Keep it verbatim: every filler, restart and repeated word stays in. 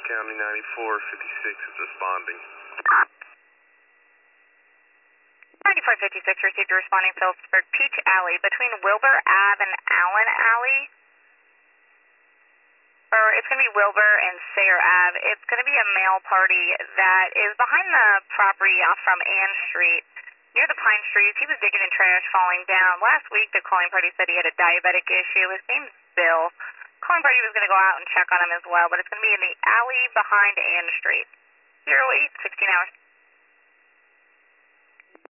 County ninety-four fifty-six is responding. ninety-four fifty-six received a responding Phillipsburg Peach Alley between Wilbur Ave and Allen Alley. Or it's going to be Wilbur and Sayre Ave. It's going to be a male party that is behind the property off from Ann Street, near the Pine Trees. He was digging in trash, falling down. Last week, the calling party said he had a diabetic issue. His name's Bill. Calling party was going to go out and check on him as well, but it's going to be in the alley behind Ann Street. zero eight, sixteen hours.